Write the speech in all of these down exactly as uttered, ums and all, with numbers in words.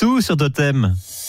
tout sur Totem.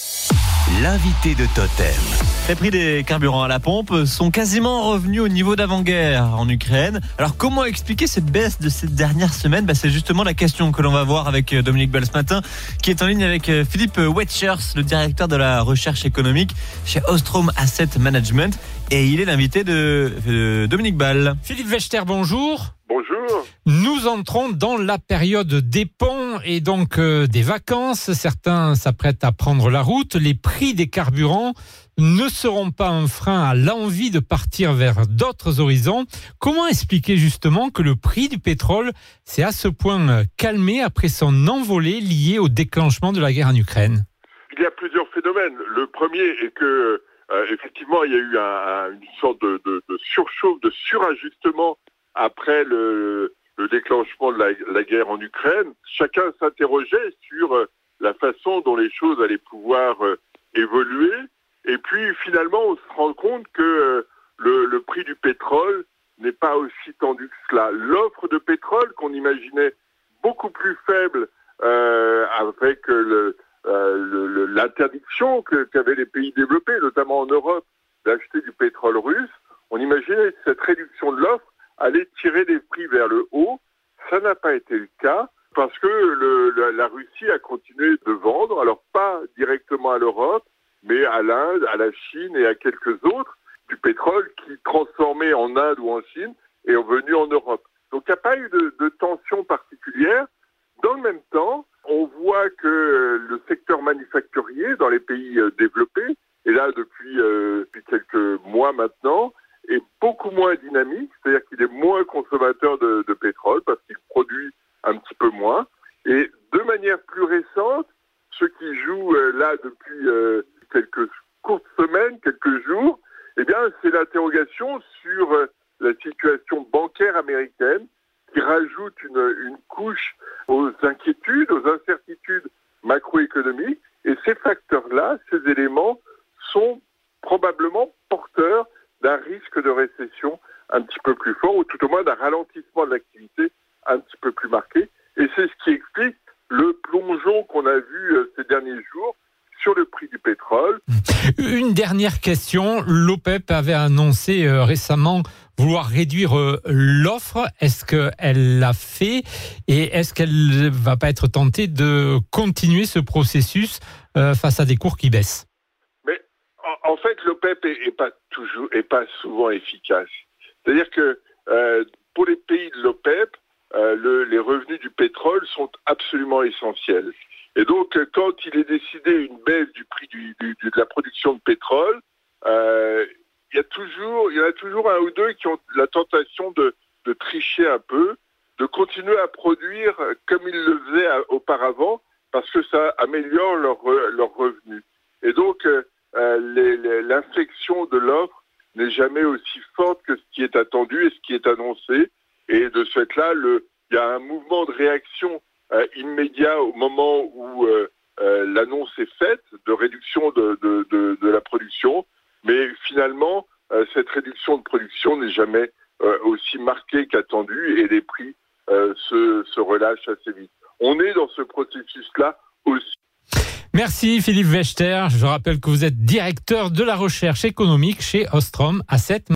L'invité de Totem. Les prix des carburants à la pompe sont quasiment revenus au niveau d'avant-guerre en Ukraine. Alors comment expliquer cette baisse de ces dernières semaines ? bah, C'est justement la question que l'on va voir avec Dominique Bell ce matin, qui est en ligne avec Philippe Wetschers, le directeur de la recherche économique chez Ostrom Asset Management. Et il est l'invité de, de Dominique Bell. Philippe Wetschers, bonjour. Bonjour. Nous entrons dans la période des ponts et donc euh, des vacances. Certains s'apprêtent à prendre la route. Les prix des carburants ne seront pas un frein à l'envie de partir vers d'autres horizons. Comment expliquer justement que le prix du pétrole s'est à ce point calmé après son envolée liée au déclenchement de la guerre en Ukraine ? Il y a plusieurs phénomènes. Le premier est que, euh, effectivement, il y a eu un, un, une sorte de, de, de surchauffe, de surajustement après le, le déclenchement de la, la guerre en Ukraine. Chacun s'interrogeait sur euh, la façon dont les choses allaient pouvoir euh, évoluer. Et puis, finalement, on se rend compte que euh, le, le prix du pétrole n'est pas aussi tendu que cela. L'offre de pétrole qu'on imaginait beaucoup plus faible euh, avec le, euh, le, l'interdiction que, qu'avaient les pays développés, notamment en Europe, d'acheter du pétrole russe, on imaginait que cette réduction de l'offre allait tirer les prix vers le haut. Ça n'a pas été le cas parce que le, la, la Russie a continué de vendre, alors pas directement à l'Europe, mais à l'Inde, à la Chine et à quelques autres, du pétrole qui transformé en Inde ou en Chine est revenu en Europe. Donc il n'y a pas eu de, de tension particulière. Dans le même temps, on voit que le secteur manufacturier dans les pays développés, et là depuis, euh, depuis quelques mois maintenant, est beaucoup moins dynamique, c'est-à-dire qu'il est moins consommateur de, de pétrole parce qu'il produit un petit peu moins. Et de manière plus récente, ce qui joue euh, là depuis euh, quelques courtes semaines, quelques jours, eh bien, c'est l'interrogation sur euh, la situation bancaire américaine qui rajoute une, une couche aux inquiétudes, aux incertitudes macroéconomiques. Et ces facteurs-là, ces éléments sont probablement porteurs d'un risque de récession un petit peu plus fort, ou tout au moins d'un ralentissement de l'activité un petit peu plus marqué. Et c'est ce qui explique le plongeon qu'on a vu euh, ces derniers jours sur le prix du pétrole. Une dernière question. L'OPEP avait annoncé euh, récemment vouloir réduire euh, l'offre. Est-ce qu'elle l'a fait ? Et est-ce qu'elle ne va pas être tentée de continuer ce processus euh, face à des cours qui baissent ? Mais en, en fait, l'OPEP est, est pas toujours, est pas souvent efficace. C'est-à-dire que euh, pour les pays de l'OPEP, Euh, le, les revenus du pétrole sont absolument essentiels. Et donc, quand il est décidé une baisse du prix du, du, du, de la production de pétrole, euh, il y a toujours, il y en a toujours un ou deux qui ont la tentation de, de tricher un peu, de continuer à produire comme ils le faisaient auparavant, parce que ça améliore leurs leur revenus. Et donc, euh, les, les, l'inflexion de l'offre n'est jamais aussi forte que ce qui est attendu et ce qui est annoncé. Et de ce fait-là, le, il y a un mouvement de réaction euh, immédiat au moment où euh, euh, l'annonce est faite de réduction de, de, de, de la production. Mais finalement, euh, cette réduction de production n'est jamais euh, aussi marquée qu'attendue et les prix euh, se, se relâchent assez vite. On est dans ce processus-là aussi. Merci Philippe Wetschers. Je rappelle que vous êtes directeur de la recherche économique chez Ostrom Asset